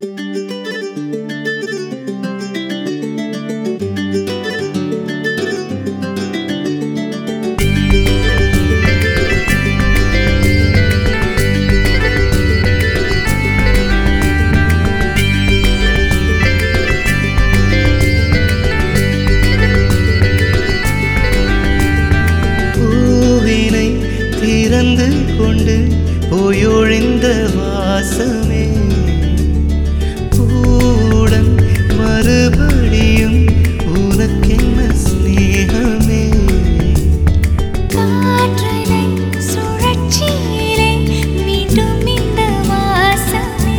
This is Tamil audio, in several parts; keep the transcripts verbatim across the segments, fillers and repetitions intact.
திறந்து கொண்டு போயொழிந்த வாசமே பூடன் மறுபடியும் உனக்கென்ன ஸ்நேகமே காற்றலை சுழற்சியிலே மீண்டும் இந்த வாசமே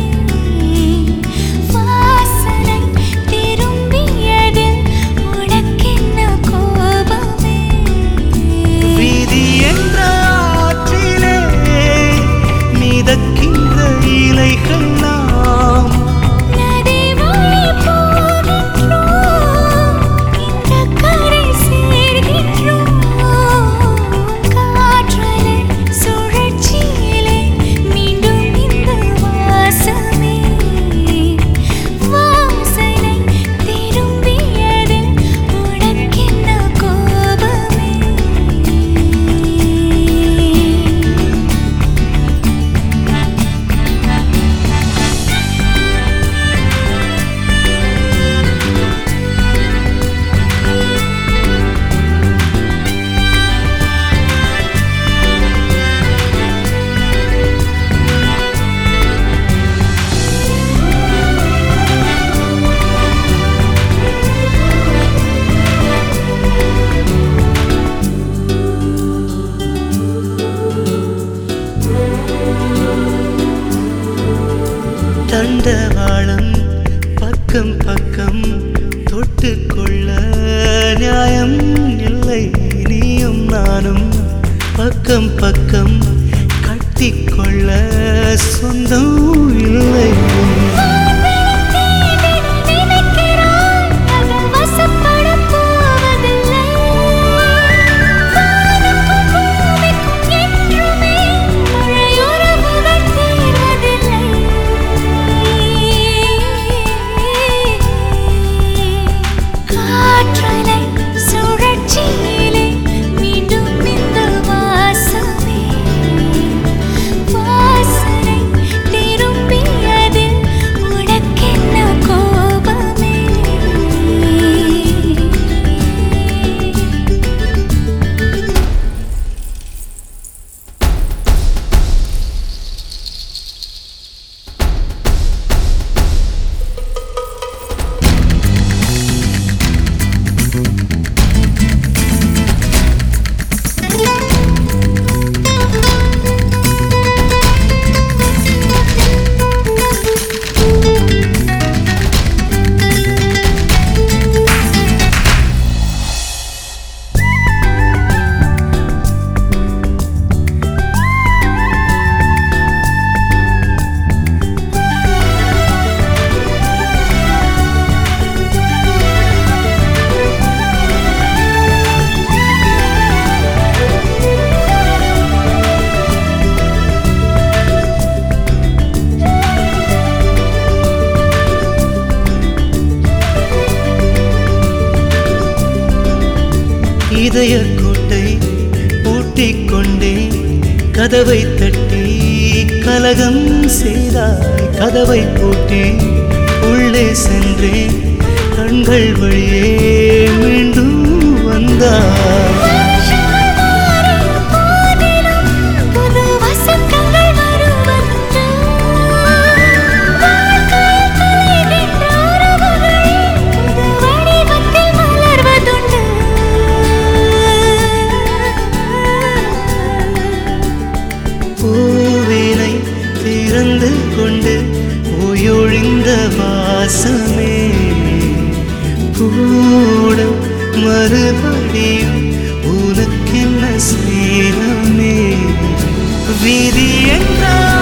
வாசனை திரும்பியதில் உனக்கென்ன கோபமே விதி என்ற ஆற்றிலே மிதக்கின்ற இலைகள் நாம் நதி வழி போகின்றோம் இந்த கரை சேர்கின்றோம் காற்றலை சுழற்சியிலே மீண்டும் இந்த வாசமே வாசனை திரும்பியதில் உனக்கென்ன கோபமே தண்டவாளம் பக்கம் பக்கம் தொட்டுக்கொள்ள நியாயம் இல்லை நீயும் நானும் பக்கம் பக்கம் கட்டிக்கொள்ள சொந்தம் இல்லை காற்றலை சுழற்சியிலே மீண்டும் இந்த வாசமே வாசனை திரும்பியதில் உனக்கென்ன கோபமே இதய கோட்டை பூட்டிக்கொண்டே கதவை தட்டி கலகம் செய்தாய் கதவை பூட்டி உள்ளே சென்றேன் கண்கள் வழியே மீண்டும் வந்தாய் புது வசந்தங்கள் வருவதுண்டு வாழ்க்கையில் கலைகின்ற உறவுகள் புது வடிவத்தில் மலர்வதுண்டு பூவினை திறந்து கொண்டு போயொழிந்த வாசமே பூடன் மறுபடியும் உனக்கென்ன ஸ்நேகமே விதி என்றால்